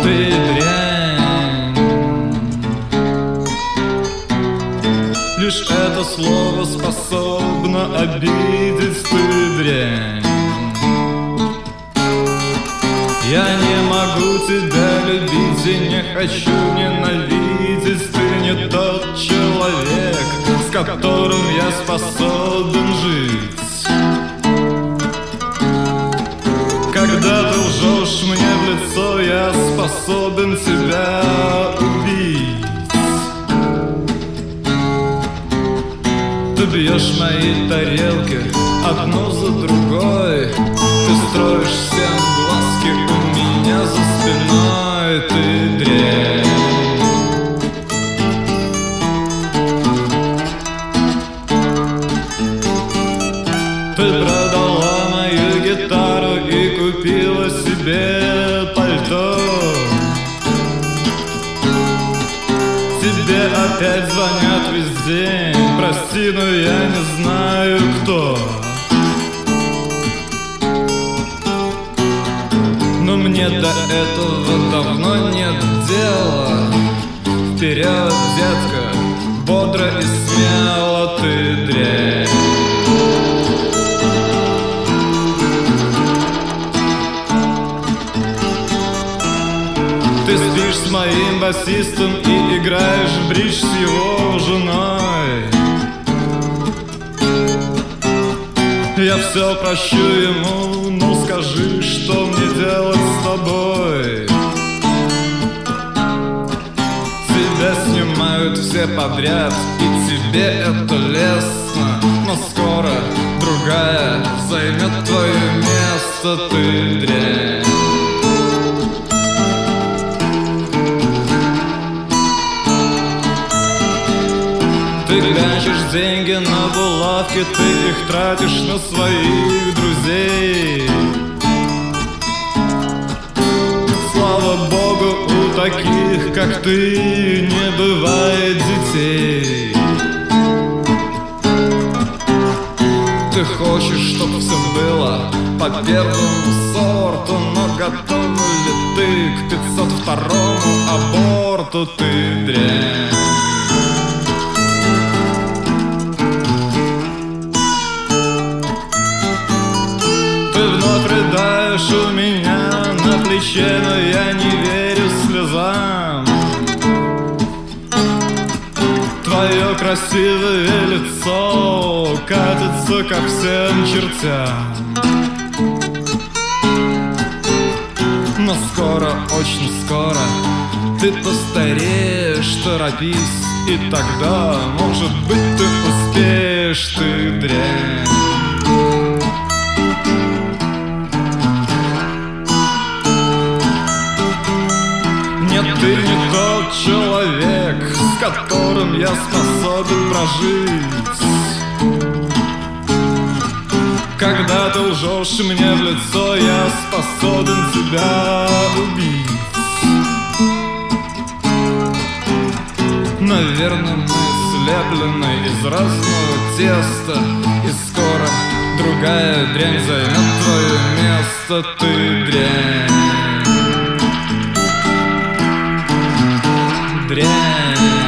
ты дрянь. Лишь это слово способно обидеть, ты дрянь. Я не могу тебя любить и не хочу ненавидеть. Ты не тот человек, с которым я способен жить. Когда ты лжешь мне в лицо, я способен тебя убить. Ты бьешь мои тарелки одну за другой. Ты строишь всем глазки у меня за спиной, ты дрянь. Ты продала мою гитару и купила себе пальто. Тебе опять звонят весь день. Прости, но я не знаю кто. Но мне до этого давно нет дела. Вперед, детка, бодро и смело, ты дрянь. Ты спишь с моим басистом и играешь в бридж с его женой. Я все прощу ему, но скажи, что мне делать с тобой? Тебя снимают все подряд, и тебе это лестно. Но скоро другая займет твое место, ты дрянь. Ты глянешь деньги на булавки, ты их тратишь на своих друзей. Слава богу, у таких, как ты, не бывает детей. Ты хочешь, чтоб все было по первому сорту, но готов ли ты к 502-му аборту, ты дрянь. Рыдаешь у меня на плече, но я не верю слезам. Твое красивое лицо катится ко всем чертям. Но скоро, очень скоро ты постареешь, торопись, и тогда, может быть, ты успеешь, ты дрянь. Нет, ты не тот человек, с которым я способен прожить. Когда ты лжешь мне в лицо, я способен тебя убить. Наверное, мы слеплены из разного теста, и скоро другая дрянь займет твое место, ты дрянь. Дрянь.